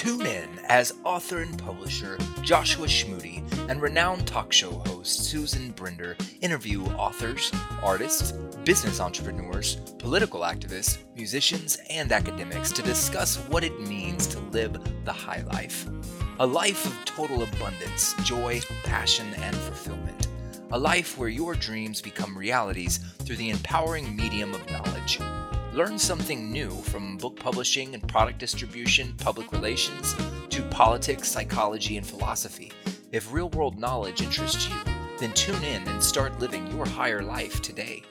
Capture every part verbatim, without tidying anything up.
Tune in as author and publisher Joshua Schmuti and renowned talk show host Susan Brinder interview authors, artists, business entrepreneurs, political activists, musicians, and academics to discuss what it means to live the high life. A life of total abundance, joy, passion, and fulfillment. A life where your dreams become realities through the empowering medium of knowledge. Learn something new from book publishing and product distribution, public relations, to politics, psychology, and philosophy. If real-world knowledge interests you, then tune in and start living your higher life today.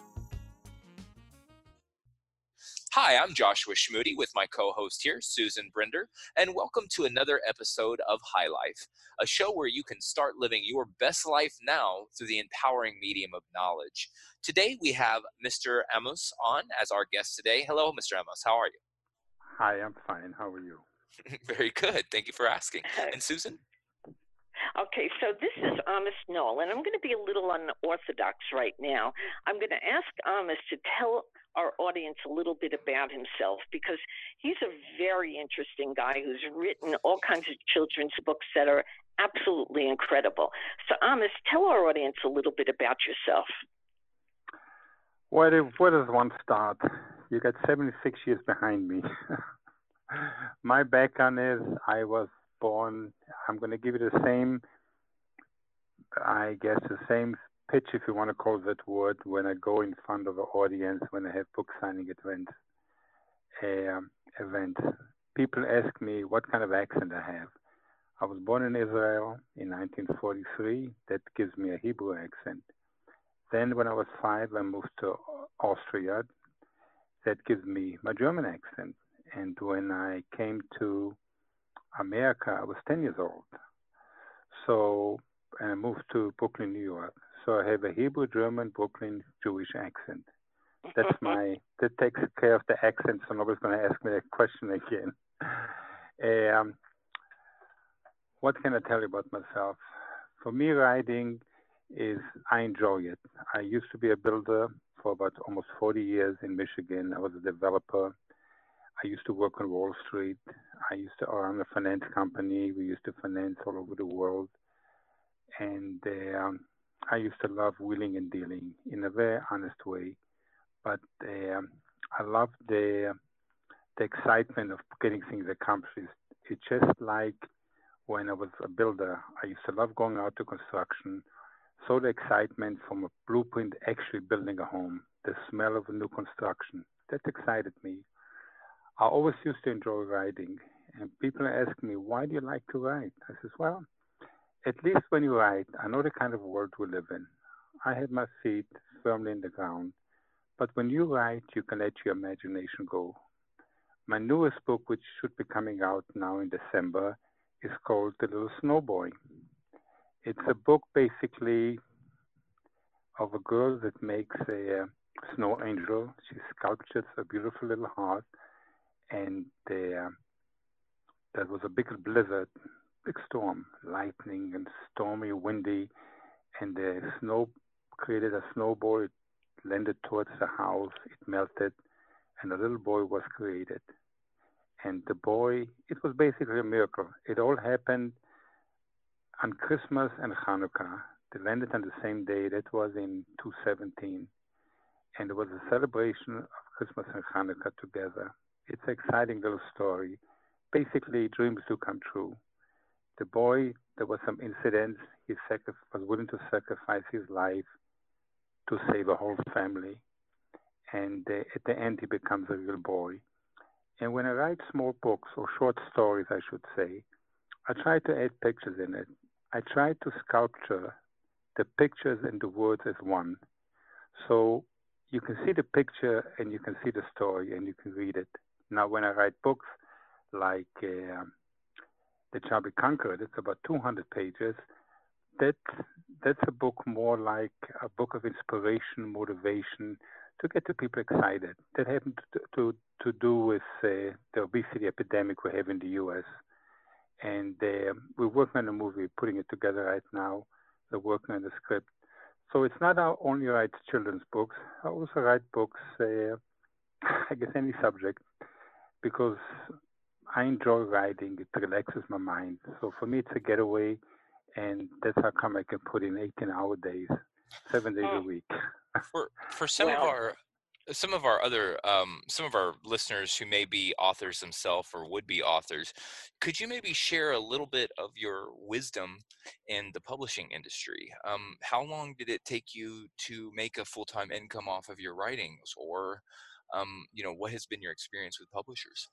Hi, I'm Joshua Schmuti with my co-host here, Susan Brinder, and welcome to another episode of High Life, a show where you can start living your best life now through the empowering medium of knowledge. Today we have Mister Amos on as our guest today. Hello, Mister Amos. How are you? Hi, I'm fine. How are you? Very good. Thank you for asking. And Susan? Okay, so this is Amos Noel, and I'm going to be a little unorthodox right now. I'm going to ask Amos to tell our audience a little bit about himself because he's a very interesting guy who's written all kinds of children's books that are absolutely incredible. So Amos, tell our audience a little bit about yourself. Where, where does one start? You got seventy-six years behind me. My background is I was born, I'm going to give you the same, I guess the same pitch, if you want to call that word, when I go in front of an audience, when I have book signing events. Um, events. People ask me what kind of accent I have. I was born in Israel in nineteen forty-three. That gives me a Hebrew accent. Then when I was five, I moved to Austria. That gives me my German accent. And when I came to America, I was ten years old. So, and I moved to Brooklyn, New York. So I have a Hebrew, German, Brooklyn, Jewish accent. That's my, that takes care of the accent, so nobody's going to ask me that question again. Um, what can I tell you about myself? For me, writing is, I enjoy it. I used to be a builder for about almost forty years in Michigan. I was a developer. I used to work on Wall Street. I used to run a finance company. We used to finance all over the world. And um, I used to love wheeling and dealing in a very honest way. But um, I love the, the excitement of getting things accomplished. It's just like when I was a builder. I used to love going out to construction. So the excitement from a blueprint actually building a home, the smell of a new construction, that excited me. I always used to enjoy writing, and people ask me, why do you like to write? I says, well, at least when you write, I know the kind of world we live in. I have my feet firmly in the ground, but when you write, you can let your imagination go. My newest book, which should be coming out now in December, is called The Little Snow Boy. It's a book basically of a girl that makes a snow angel. She sculptures a beautiful little heart. And uh, there was a big blizzard, big storm, lightning and stormy, windy, and the snow created a snowball. It landed towards the house. It melted, and a little boy was created. And the boy, it was basically a miracle. It all happened on Christmas and Hanukkah. They landed on the same day. That was in two thousand seventeen. And it was a celebration of Christmas and Hanukkah together. It's an exciting little story. Basically, dreams do come true. The boy, there was some incidents. He sacri- was willing to sacrifice his life to save a whole family. And uh, at the end, he becomes a real boy. And when I write small books, or short stories, I should say, I try to add pictures in it. I try to sculpture the pictures and the words as one. So you can see the picture and you can see the story and you can read it. Now, when I write books like uh, The Child We Conquered, it's about two hundred pages. That, that's a book more like a book of inspiration, motivation, to get the people excited. That has to, to, to do with uh, the obesity epidemic we have in the U S. And uh, we're working on a movie, putting it together right now. We're working on the script. So it's not I only write children's books. I also write books, uh, I guess any subject, because I enjoy writing. It relaxes my mind. So for me, it's a getaway, and that's how come I can put in eighteen-hour days, seven days a Mm, week. For for some of well, our some of our other um, some of our listeners who may be authors themselves or would be authors, could you maybe share a little bit of your wisdom in the publishing industry? Um, how long did it take you to make a full-time income off of your writings, or um, you know, what has been your experience with publishers?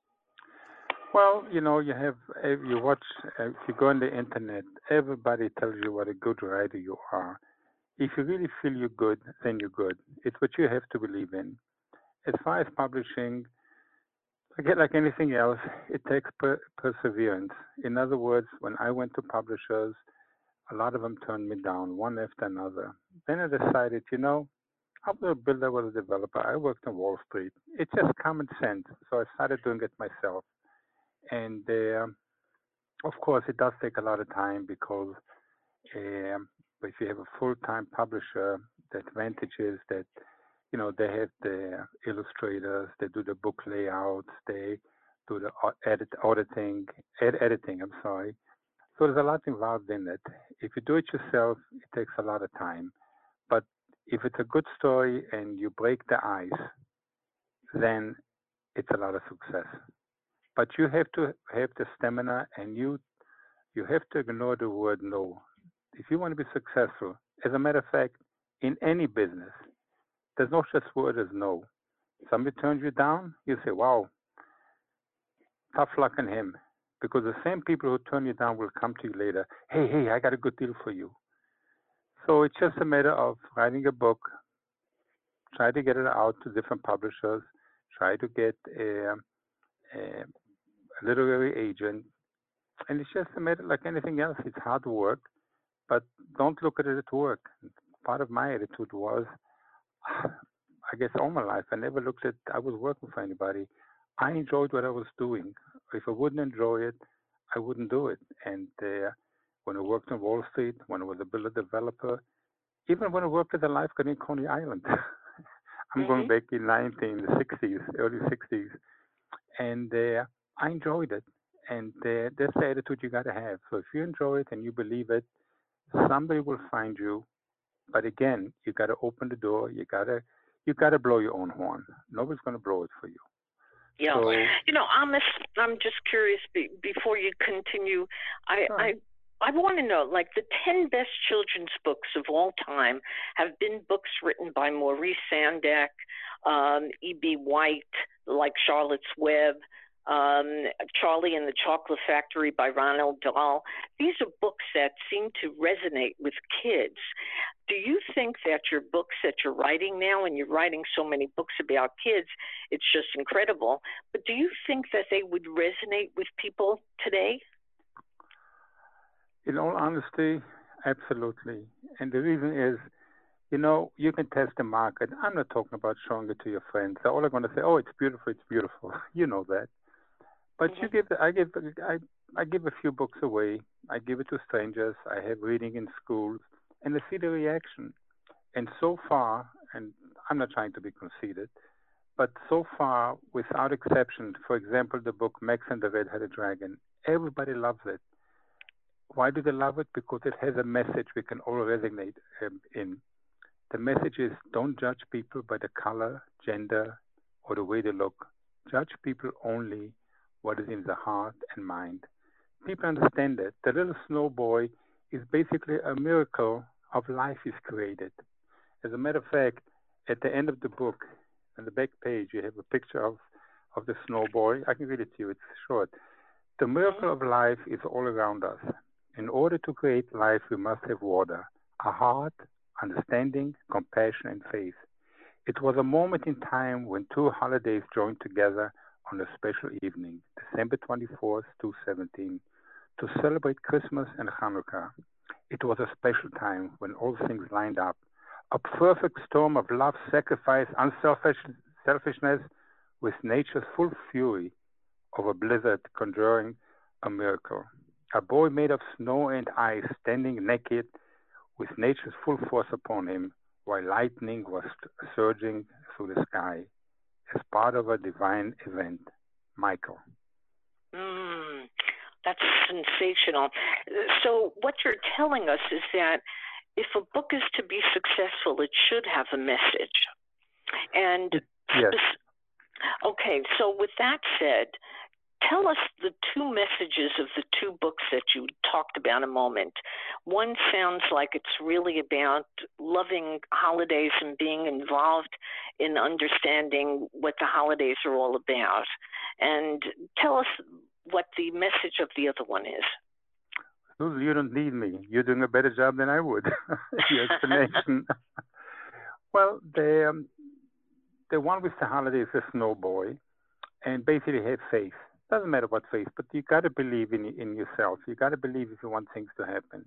Well, you know, you have, if you watch, uh, if you go on the internet, everybody tells you what a good writer you are. If you really feel you're good, then you're good. It's what you have to believe in. As far as publishing, again, like anything else, it takes per- perseverance. In other words, when I went to publishers, a lot of them turned me down, one after another. Then I decided, you know, I was a builder, I was a developer. I worked on Wall Street. It's just common sense. So I started doing it myself. And uh, of course, it does take a lot of time because um, if you have a full-time publisher, the advantage is that you know they have the illustrators, they do the book layouts, they do the au- edit auditing, ed- editing. I'm sorry. So there's a lot involved in it. If you do it yourself, it takes a lot of time. But if it's a good story and you break the ice, then it's a lot of success. But you have to have the stamina, and you you have to ignore the word no. If you want to be successful, as a matter of fact, in any business, there's no such word as no. Somebody turns you down, you say, wow, tough luck on him. Because the same people who turn you down will come to you later. Hey, hey, I got a good deal for you. So it's just a matter of writing a book, try to get it out to different publishers, try to get a, a literary agent. And it's just a matter like anything else. It's hard work, but don't look at it as work. Part of my attitude was, I guess all my life, I never looked at, I was working for anybody. I enjoyed what I was doing. If I wouldn't enjoy it, I wouldn't do it. And uh, when I worked on Wall Street, when I was a builder developer, even when I worked at the lifeguard in Coney Island, I'm going hmm back in nineteen sixties, early sixties, and uh, I enjoyed it. And uh, that's the attitude you got to have. So if you enjoy it and you believe it, somebody will find you. But again, you got to open the door. You got to you got to blow your own horn. Nobody's going to blow it for you. yeah. So You know, Amos, I'm just curious be, before you continue. I, sure. I, I want to know, like the ten best children's books of all time have been books written by Maurice Sendak, um, E B. White, like Charlotte's Web, um, Charlie and the Chocolate Factory by Ronald Dahl. These are books that seem to resonate with kids. Do you think that your books that you're writing now, and you're writing so many books about kids, it's just incredible, but do you think that they would resonate with people today? In all honesty, absolutely. And the reason is, you know, you can test the market. I'm not talking about showing it to your friends. They're all going to say, "Oh, it's beautiful, it's beautiful." You know that. But you Mm-hmm. give, I give, I, I give a few books away. I give it to strangers. I have reading in schools, and I see the reaction. And so far, and I'm not trying to be conceited, but so far, without exception, for example, the book Max and the Red-Headed Dragon, everybody loves it. Why do they love it? Because it has a message we can all resonate um, in. The message is don't judge people by the color, gender, or the way they look. Judge people only what is in the heart and mind. People understand that. The little snow boy is basically a miracle of life is created. As a matter of fact, at the end of the book, on the back page, you have a picture of, of the snow boy. I can read it to you, it's short. The Mm-hmm. miracle of life is all around us. In order to create life, we must have water, a heart, understanding, compassion, and faith. It was a moment in time when two holidays joined together on a special evening, December twenty-fourth, two thousand seventeen, to celebrate Christmas and Hanukkah. It was a special time when all things lined up. A perfect storm of love, sacrifice, unselfishness with nature's full fury of a blizzard conjuring a miracle. A boy made of snow and ice standing naked with nature's full force upon him while lightning was surging through the sky as part of a divine event. Michael. That's sensational. So what you're telling us is that if a book is to be successful, it should have a message. And yes. Okay, so with that said, tell us the two messages of the two books that you talked about a moment. One sounds like it's really about loving holidays and being involved in understanding what the holidays are all about. And tell us what the message of the other one is. Susan, you don't need me. You're doing a better job than I would. Your explanation. Well, the, um, the one with the holiday is a snow boy, and basically have faith. Doesn't matter what faith, but you got to believe in in yourself. You got to believe if you want things to happen.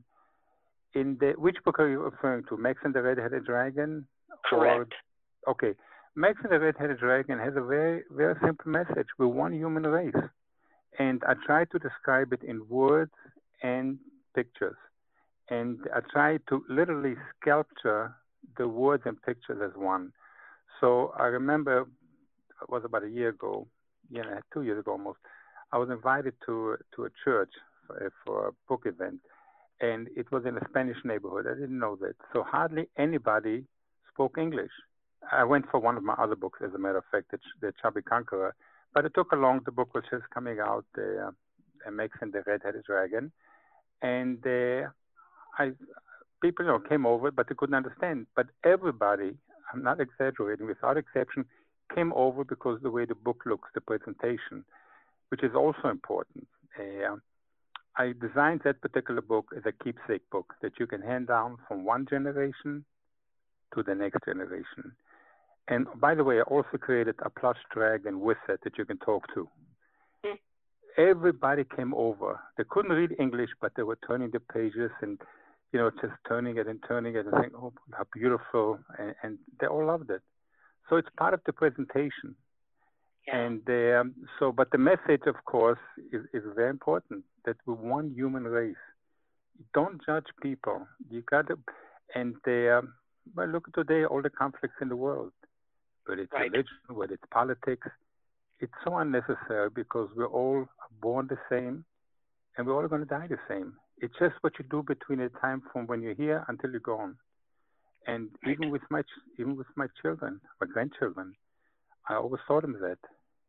In the which book are you referring to? Max and the Red-Headed Dragon? Correct. Or, okay, Max and the Red-Headed Dragon has a very very simple message. We're one human race, and I try to describe it in words and pictures, and I try to literally sculpture the words and pictures as one. So I remember it was about a year ago, you know, two years ago almost. I was invited to to a church for, for a book event, and it was in a Spanish neighborhood. I didn't know that, so hardly anybody spoke English. I went for one of my other books, as a matter of fact, the, the Chubby Conqueror, but it took along the book was just coming out, uh, Max and the Red-Headed Dragon, and uh, I people you know came over, but they couldn't understand. But everybody, I'm not exaggerating, without exception, came over because of the way the book looks, the presentation, which is also important. Uh, I designed that particular book as a keepsake book that you can hand down from one generation to the next generation. And by the way, I also created a plush dragon with it that you can talk to. Mm. Everybody came over. They couldn't read English, but they were turning the pages and, you know, just turning it and turning it and saying, oh, how beautiful. And, and they all loved it. So it's part of the presentation. Yeah. And um, so, but the message, of course, is, is very important, that we're one human race. Don't judge people. You got to, and uh, well, look at today, all the conflicts in the world, whether it's right. religion, whether it's politics, it's so unnecessary because we're all born the same and we're all going to die the same. It's just what you do between the time from when you're here until you're gone. And right. even with my even with my children, my grandchildren, I always taught them that.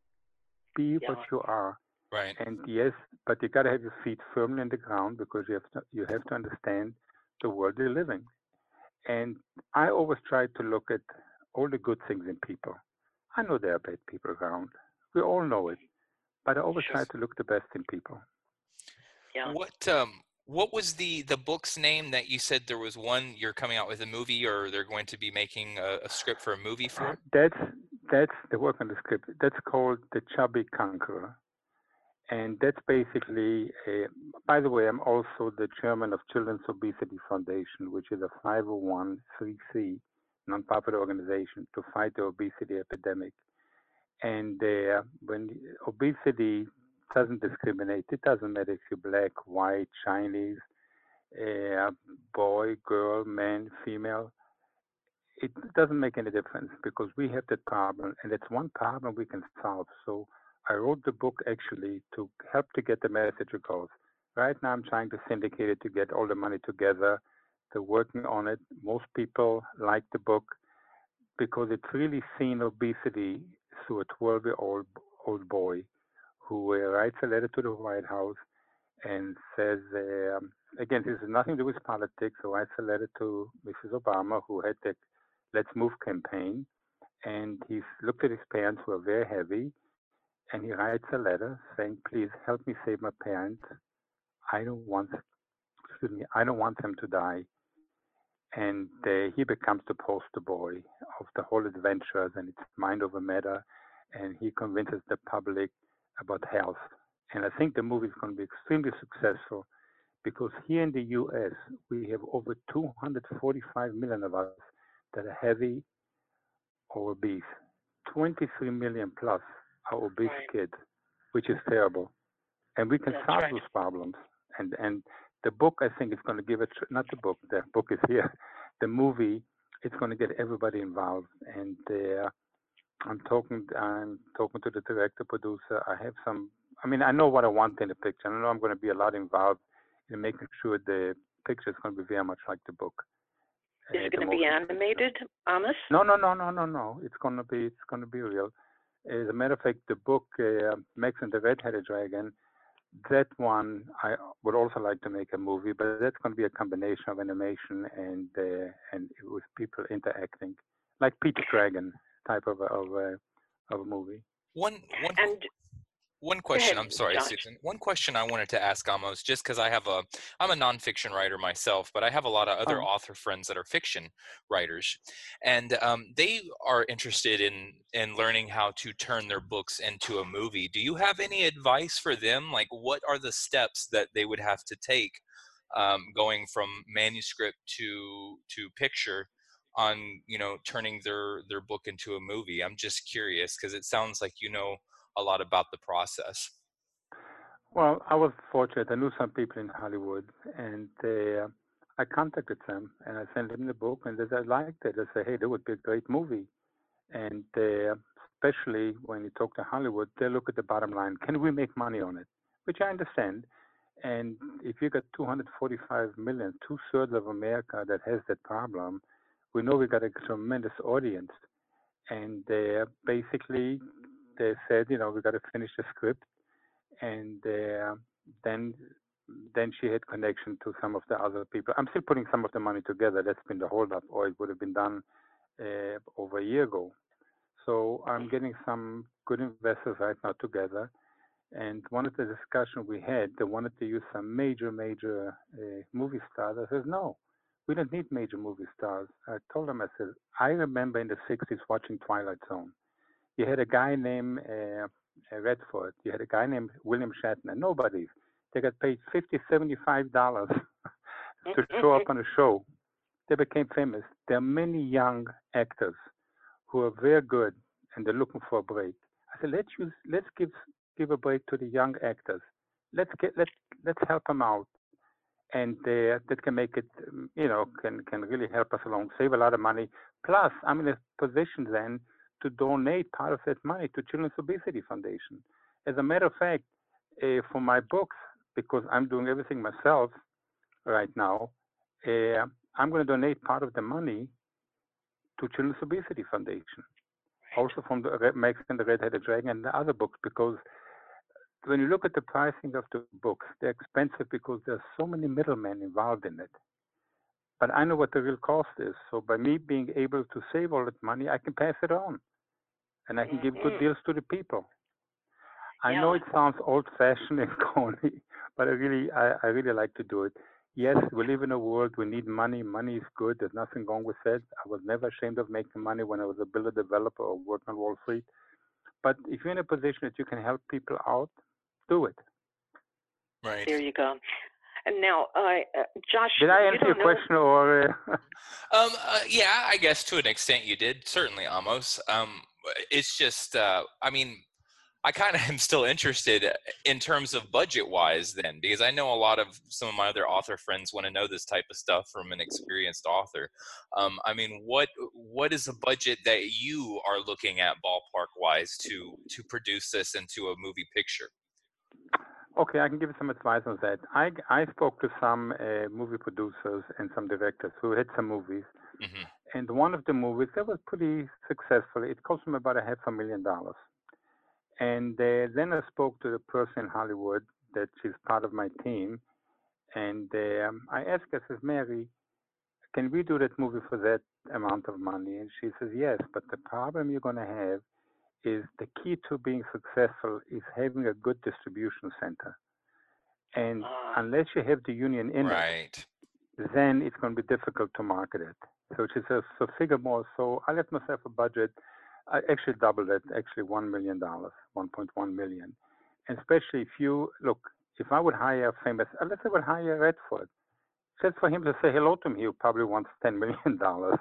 Be yeah. what you are. Right. And yes, but you got to have your feet firmly in the ground because you have to you have to understand the world you're living. And I always try to look at all the good things in people. I know there are bad people around. We all know it. But I always Sure. try to look the best in people. Yeah. What um what was the the book's name that you said there was one you're coming out with a movie or they're going to be making a, a script for a movie for? That's that's the work on the script. That's called The Chubby Conqueror. And that's basically, a, by the way, I'm also the chairman of Children's Obesity Foundation, which is a five oh one c three nonprofit organization to fight the obesity epidemic. And uh, when obesity doesn't discriminate, it doesn't matter if you're black, white, Chinese, uh, boy, girl, man, female. It doesn't make any difference because we have that problem, and it's one problem we can solve. So I wrote the book actually to help to get the message across. Right now, I'm trying to syndicate it to get all the money together. They're working on it. Most people like the book because it's really seen obesity through a twelve-year-old old boy who uh, writes a letter to the White House and says, uh, again, this has nothing to do with politics, so writes a letter to Missus Obama, who had the Let's Move campaign, and he's looked at his parents who are very heavy, and he writes a letter saying, please help me save my parents. I don't want, excuse me, I don't want them to die. And uh, he becomes the poster boy of the whole adventures, and it's mind over matter, and he convinces the public about health. And I think the movie is going to be extremely successful because here in the U S, we have over two hundred forty-five million of us that are heavy or obese. twenty-three million plus are obese right. kids, which is terrible. And we can That's solve right. those problems. And and the book, I think, is going to give it, not the book, the book is here. The movie, it's going to get everybody involved. And uh, I'm talking I'm talking to the director, producer. I have some I mean, I know what I want in the picture. I know I'm going to be a lot involved in making sure the picture is going to be very much like the book. Is uh, it the going to be motion picture. animated, Amos? No, no, no, no, no, no. It's going to be, it's going to be real. As a matter of fact, the book uh, Max and the Red-Headed Dragon, that one I would also like to make a movie, but that's going to be a combination of animation and uh, and with people interacting, like Pete's Dragon type of a, of a, of a movie. One one And one go question. ahead, I'm sorry, Josh. Susan. One question I wanted to ask Amos, just because I have a I'm a nonfiction writer myself, but I have a lot of other Oh. author friends that are fiction writers, and um, they are interested in in learning how to turn their books into a movie. Do you have any advice for them? Like, what are the steps that they would have to take, um, going from manuscript to to picture, on you know turning their their book into a movie? I'm just curious because it sounds like you know a lot about the process. Well, I was fortunate. I knew some people in Hollywood, and they, uh, I contacted them and I sent them the book, and they said, I liked it. I said, hey, that would be a great movie. And uh, especially when you talk to Hollywood, they look at the bottom line. Can we make money on it? Which I understand. And if you got two hundred forty-five million, two thirds of America that has that problem, we know we got a tremendous audience. And uh, basically, they said, you know, we got to finish the script, and uh, then then she had connection to some of the other people. I'm still putting some of the money together. That's been the holdup, or it would have been done uh, over a year ago. So I'm getting some good investors right now together. And one of the discussions we had, they wanted to use some major, major uh, movie stars. I said, no, we don't need major movie stars. I told them, I said, I remember in the sixties watching Twilight Zone. You had a guy named uh, Redford. You had a guy named William Shatner. Nobody. They got paid fifty dollars, seventy-five dollars to show up on a show. They became famous. There are many young actors who are very good and they're looking for a break. I said, let's use, let's give give a break to the young actors. Let's get let let's help them out, and uh, that can make it, um, you know, can can really help us along, save a lot of money. Plus, I'm in a position then to donate part of that money to Children's Obesity Foundation. As a matter of fact, uh, for my books, because I'm doing everything myself right now, uh, I'm going to donate part of the money to Children's Obesity Foundation. Also from the Red, Max and the Red-Headed Dragon and the other books, because when you look at the pricing of the books, they're expensive because there's so many middlemen involved in it. But I know what the real cost is. So by me being able to save all that money, I can pass it on, and I can give good deals to the people. I Yeah. know it sounds old-fashioned and corny, but I really, I, I really like to do it. Yes, we live in a world we need money. Money is good. There's nothing wrong with it. I was never ashamed of making money when I was a builder developer or working on Wall Street. But if you're in a position that you can help people out, do it. Right. There you go. And now, uh, uh, Josh, Did I you answer don't your know. question, or? Uh... Um, uh, yeah, I guess to an extent you did. Certainly, Amos. Um, it's just, uh, I mean, I kind of am still interested in terms of budget-wise then, because I know a lot of some of my other author friends want to know this type of stuff from an experienced author. Um, I mean, what what is the budget that you are looking at ballpark-wise to to produce this into a movie picture? Okay, I can give you some advice on that. I, I spoke to some uh, movie producers and some directors who had some movies, Mm-hmm. and one of the movies that was pretty successful. It cost them about a half a million dollars. And uh, then I spoke to the person in Hollywood that she's part of my team, and um, I asked her, I says, Mary, can we do that movie for that amount of money? And she says, yes, but the problem you're going to have is the key to being successful is having a good distribution center. And Uh, unless you have the union in Right. it, then it's going to be difficult to market it. So she says, so figure more. So I left myself a budget. I actually doubled it, actually one million dollars, one point one million. And especially if you, look, if I would hire a famous, uh, let's say I would hire Redford, just for him to say hello to me, he probably wants ten million dollars.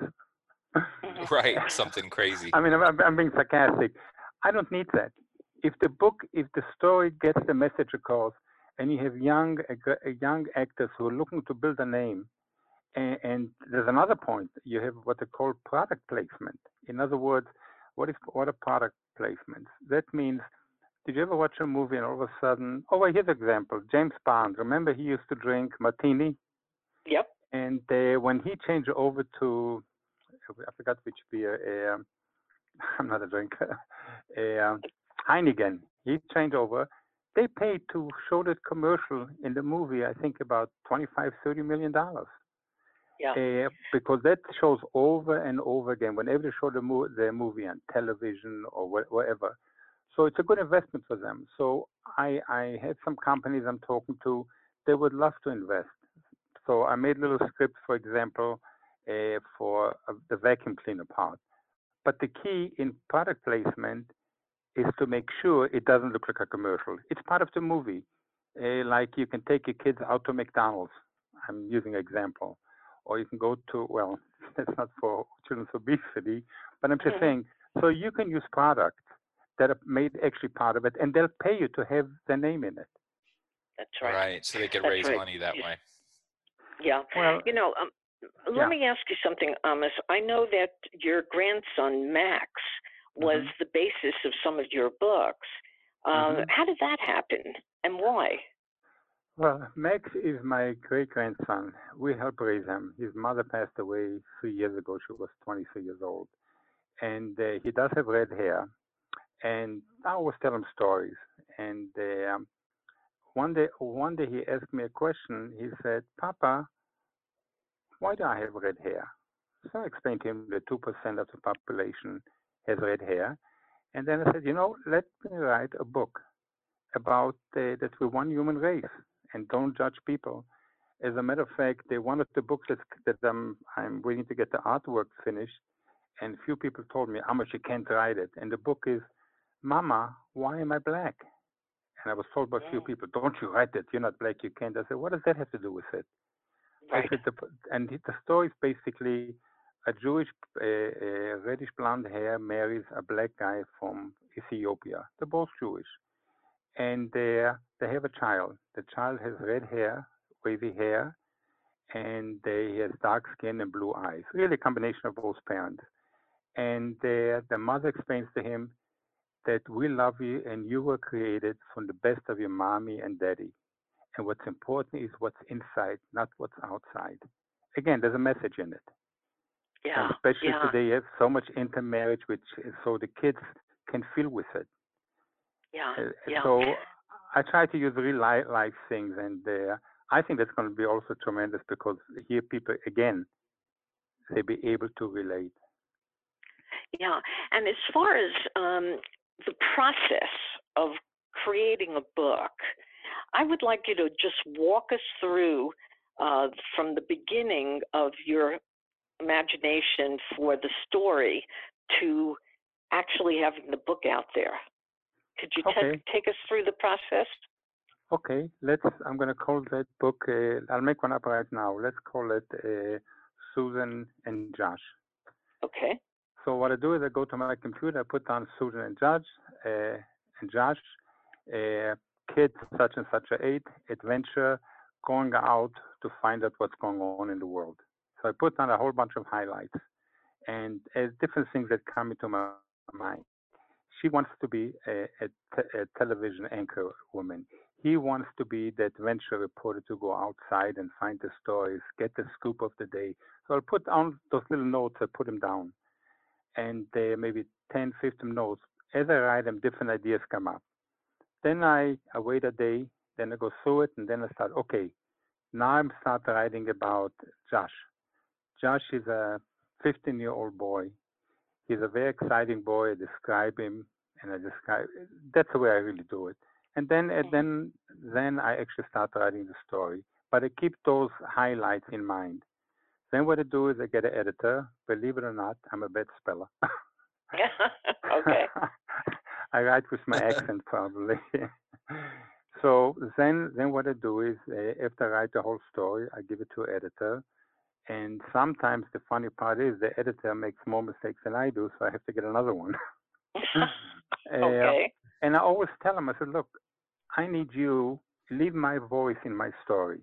Right. Something crazy. I mean, I'm, I'm being sarcastic. I don't need that. If the book, if the story gets the message across, and you have young, uh, young actors who are looking to build a name, and, and there's another point. You have what they call product placement. In other words, what is what are product placements? That means Did you ever watch a movie and all of a sudden, oh, well, here's an example. James Bond, remember he used to drink martini? Yep. And uh, when he changed over to, I forgot which beer, uh, I'm not a drinker, uh, Heineken, he changed over. They paid to show that commercial in the movie, I think about twenty-five, thirty million dollars. Yeah. Uh, because that shows over and over again whenever they show the, mo- the movie on television or wh- wherever. So it's a good investment for them. So I, I had some companies I'm talking to, they would love to invest. So I made little scripts, for example, uh, for uh, the vacuum cleaner part. But the key in product placement is to make sure it doesn't look like a commercial. It's part of the movie. Uh, like you can take your kids out to McDonald's. I'm using an example. Or you can go to, well, that's not for children's obesity, but I'm just Mm-hmm. saying, so you can use products that are made actually part of it, and they'll pay you to have their name in it. That's right. Right. So they could That's raise right. money that way. Yeah. Well, You know, um, let yeah. me ask you something, Amos. I know that your grandson, Max, was Mhm. the basis of some of your books. Uh, Mhm. How did that happen and why? Well, Max is my great grandson. We helped raise him. His mother passed away three years ago. She was twenty-three years old. And uh, he does have red hair. And I always tell him stories. And uh, one day, one day he asked me a question. He said, "Papa, why do I have red hair?" So I explained to him that two percent of the population has red hair. And then I said, you know, let me write a book about uh, that we're one human race and don't judge people. As a matter of fact, they one of the books that, that I'm, I'm waiting to get the artwork finished, and few people told me how much you can't write it. And the book is, Mama, why am I black? And I was told by a few Mm, people, don't you write it. You're not black. You can't. I said, what does that have to do with it? I right. said, the, and the story is basically a Jewish, uh, uh, reddish blonde hair marries a black guy from Ethiopia. They're both Jewish. And they, they have a child. The child has red hair, wavy hair, and they, he has dark skin and blue eyes. Really a combination of both parents. And the, the mother explains to him that we love you and you were created from the best of your mommy and daddy. And what's important is what's inside, not what's outside. Again, there's a message in it. And Yeah. especially Yeah. today, you have so much intermarriage, which so the kids can feel with it. Yeah. Uh, Yeah. so I try to use real life, life things, and uh, I think that's going to be also tremendous because here people again they be able to relate. Yeah. And as far as um, the process of creating a book, I would like you to just walk us through uh, from the beginning of your imagination for the story to actually having the book out there. Could you Okay, t- take us through the process? okay. Let's. I'm going to call that book. Uh, I'll make one up right now. Let's call it uh, Susan and Josh. Okay. So what I do is I go to my computer, I put down Susan and Josh, uh, and Josh, uh, kids such and such a age, adventure, going out to find out what's going on in the world. So I put down a whole bunch of highlights and uh, different things that come into my mind. She wants to be a, a, te- a television anchor woman. He wants to be the adventure reporter to go outside and find the stories, get the scoop of the day. So I'll put on those little notes, I put them down and uh, maybe ten, fifteen notes. As I write them, different ideas come up. Then I, I wait a day, then I go through it, and then I start, okay, now I'm start writing about Josh. Josh is a fifteen year old boy. He's a very exciting boy. I describe him, and I describe, that's the way I really do it. And then, and Mm-hmm. then, then I actually start writing the story. But I keep those highlights in mind. Then what I do is I get an editor. Believe it or not, I'm a bad speller. Okay. I write with my accent probably. So then, then what I do is uh, after I write the whole story, I give it to an editor. And sometimes the funny part is the editor makes more mistakes than I do, so I have to get another one. uh, Okay. and I always tell him, I said, look, I need you, leave my voice in my story.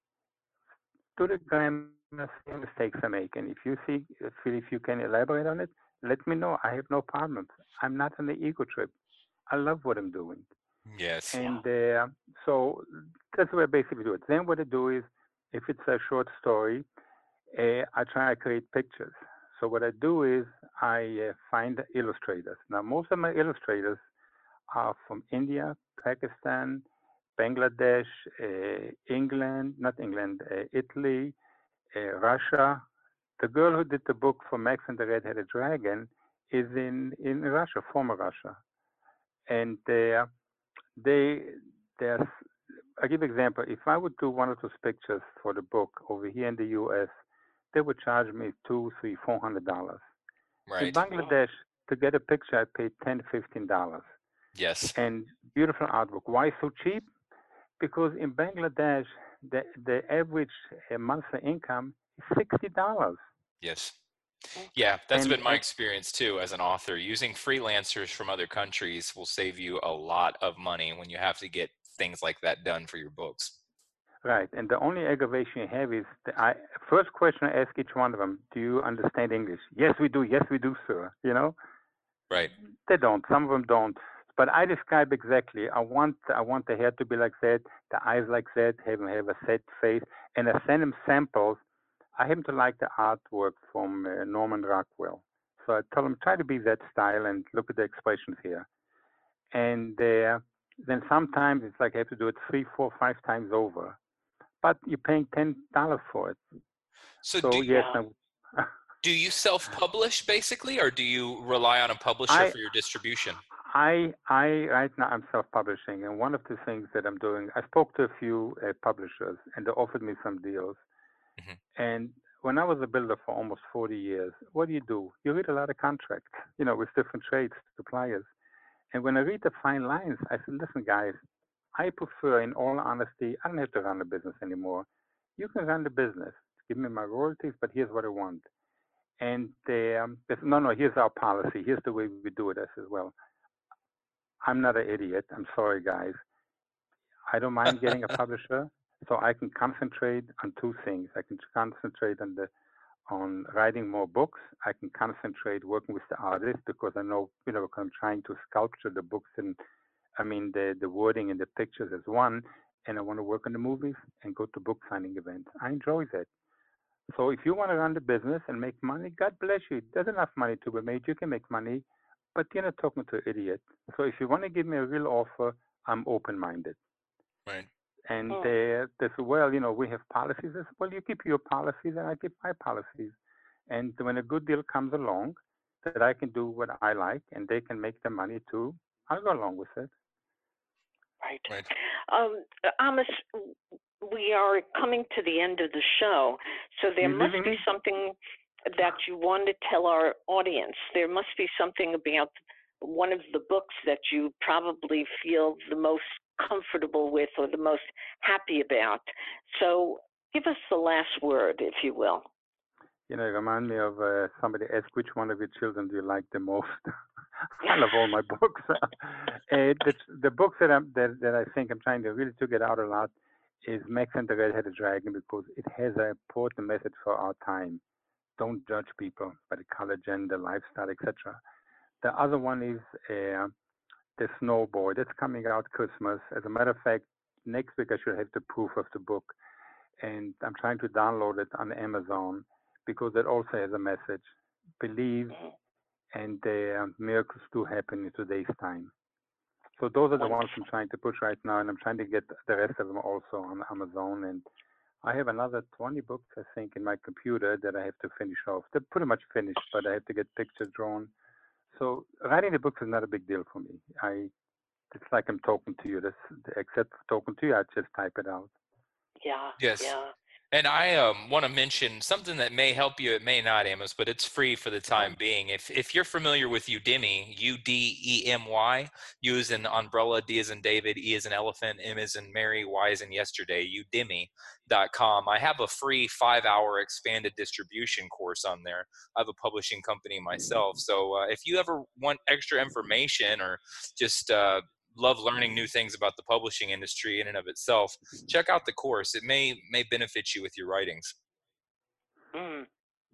Do the grammar, see mistakes I make. And if you see, feel if you can elaborate on it, let me know. I have no problems. I'm not on the ego trip. I love what I'm doing. Yes. And uh, so that's what I basically do it. Then what I do is, if it's a short story, uh, I try to create pictures. So what I do is I uh, find illustrators. Now most of my illustrators are from India, Pakistan, Bangladesh, uh, England, not England, uh, Italy, uh, Russia. The girl who did the book for Max and the Red-Headed Dragon is in, in Russia, former Russia. And uh, they, they're, I give example. If I would do one of those pictures for the book over here in the U S, they would charge me two, three, four hundred dollars. In Right. Bangladesh, to get a picture, I paid ten, fifteen dollars. Yes. And beautiful artwork. Why so cheap? Because in Bangladesh, the the average uh, monthly income is sixty dollars. Yes. Yeah, that's And been my and experience too as an author. Using freelancers from other countries will save you a lot of money when you have to get things like that done for your books. right. And the only aggravation you have is the I, first question I ask each one of them: do you understand English? Yes, we do. Yes, we do, sir. You know, Right. they don't. Some of them don't. But I describe exactly. I want I want the hair to be like that, the eyes like that, have them have a set face, and I send them samples. I happen to like the artwork from uh, Norman Rockwell, so I tell them try to be that style and look at the expressions here. And uh, then sometimes it's like I have to do it three, four, five times over, but you're paying ten dollars for it. So do So yes, Yeah. I'm, do you self-publish basically, or do you rely on a publisher I for your distribution? I I right now I'm self-publishing, and one of the things that I'm doing, I spoke to a few uh, publishers, and they offered me some deals. Hmm. And when I was a builder for almost forty years, what do you do? You read a lot of contracts, you know, with different trades, suppliers. And when I read the fine lines, I said, listen, guys, I prefer, in all honesty, I don't have to run a business anymore. You can run the business. Give me my royalties, but here's what I want. And they, um, they said, no, no, here's our policy. Here's the way we do it. I said, well, I'm not an idiot. I'm sorry, guys. I don't mind getting a publisher, so I can concentrate on two things. I can concentrate on the on writing more books. I can concentrate working with the artist because I know, you know, I'm trying to sculpture the books, and I mean the the wording and the pictures is one, and I want to work on the movies and go to book signing events. I enjoy that. So if you want to run the business and make money, God bless you. There's enough money to be made. You can make money, but you're not talking to an idiot. So if you want to give me a real offer, I'm open-minded. Right. And Mm. uh, they said, well, you know, we have policies. I said, well, you keep your policies and I keep my policies. And when a good deal comes along that I can do what I like and they can make the money too, I'll go along with it. Right. Right. Um, Amos, we are coming to the end of the show, so there You must leaving be me? something that you want to tell our audience. There must be something about one of the books that you probably feel the most comfortable with or the most happy about. So give us the last word, if you will. You know, you remind me of uh, somebody asked, which one of your children do you like the most? I love all my books. uh, the, the books that, I'm, that, that I think I'm trying to really to get out a lot is Max and the Red-Headed Dragon, because it has an important message for our time. Don't judge people by the color, gender, lifestyle, et cetera. The other one is uh, The Snow Boy. That's coming out Christmas. As a matter of fact, next week I should have the proof of the book, and I'm trying to download it on Amazon because it also has a message. Believe, and uh, miracles do happen in today's time. So those are the ones I'm trying to push right now, and I'm trying to get the rest of them also on Amazon. And I have another twenty books, I think, in my computer that I have to finish off. They're pretty much finished, but I have to get pictures drawn. So writing the books is not a big deal for me. I It's like I'm talking to you. That's, except for talking to you, I just type it out. Yeah. Yes. Yeah. And I um, want to mention something that may help you. It may not, Amos, but it's free for the time being. If if you're familiar with Udemy, U D E M Y, U as in umbrella, D as in David, E as in elephant, M as in Mary, Y as in yesterday, udemy dot com. I have a free five-hour expanded distribution course on there. I have a publishing company myself. So uh, if you ever want extra information or just uh, love learning new things about the publishing industry in and of itself, check out the course. It may may benefit you with your writings. Mm.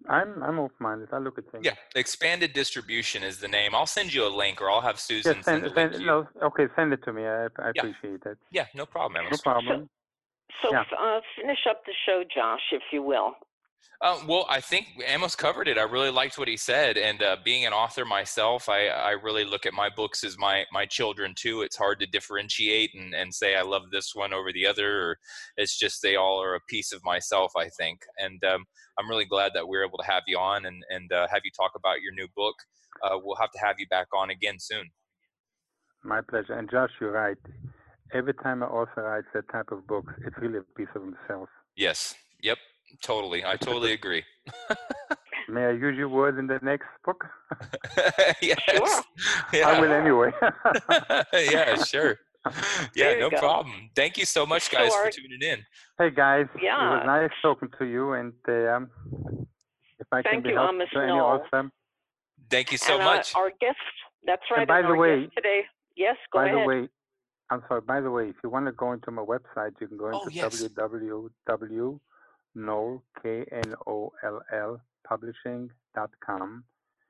I'm I'm open-minded. I look at things. Yeah, Expanded Distribution is the name. I'll send you a link, or I'll have Susan Yes, send send, a link send to you. no. Okay, send it to me. I I Yeah. appreciate that. Yeah, no problem, No Amos. problem. So, so Yeah. uh, finish up the show, Josh, if you will. Uh, well, I think Amos covered it. I really liked what he said, and uh, being an author myself, I, I really look at my books as my my children too. It's hard to differentiate and, and say I love this one over the other, or it's just they all are a piece of myself, I think. And um, I'm really glad that we're able to have you on and and uh, have you talk about your new book. Uh, we'll have to have you back on again soon. My pleasure. And Josh, you're right. Every time an author writes that type of book, it's really a piece of himself. Yes. Yep. Totally. I totally agree. May I use your words in the next book? Yes. Sure. Yeah. I will anyway. Yeah, sure. Yeah, no go. problem. Thank you so much, guys, So our, for tuning in. Hey, guys. Yeah. It was nice talking to you. And um, if I Thank can be you, helpful Amos to any Knoll. author. Thank you so and much. Our, our guest, that's right. And by and the our way, guest today, yes, go by ahead. the way, I'm sorry. By the way, if you want to go into my website, you can go into Oh, yes. w w w dot knoll, K N O L L, publishing dot com,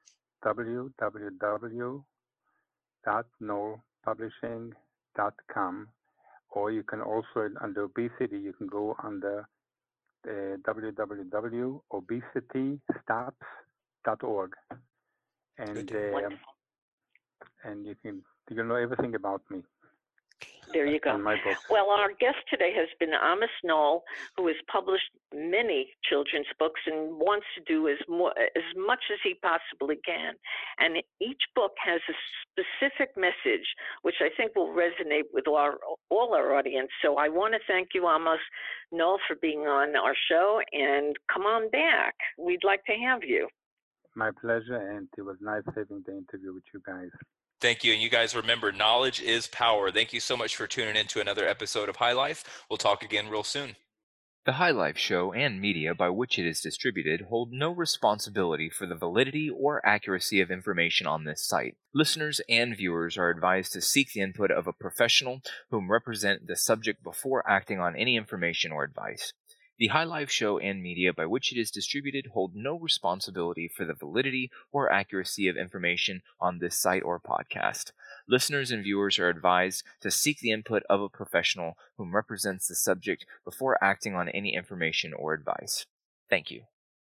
w w w dot knoll publishing dot com, or you can also, under obesity, you can go under uh, w w w dot obesity stops dot org, and uh, and you can you can know everything about me. There you go. And my book. Well, our guest today has been Amos Knoll, who has published many children's books and wants to do as more, as much as he possibly can. And each book has a specific message, which I think will resonate with our, all our audience. So I want to thank you, Amos Knoll, for being on our show, and come on back. We'd like to have you. My pleasure, and it was nice having the interview with you guys. Thank you. And you guys remember, knowledge is power. Thank you so much for tuning in to another episode of High Life. We'll talk again real soon. The High Life Show and media by which it is distributed hold no responsibility for the validity or accuracy of information on this site. Listeners and viewers are advised to seek the input of a professional whom represent the subject before acting on any information or advice. The High Life Show and media by which it is distributed hold no responsibility for the validity or accuracy of information on this site or podcast. Listeners and viewers are advised to seek the input of a professional whom represents the subject before acting on any information or advice. Thank you.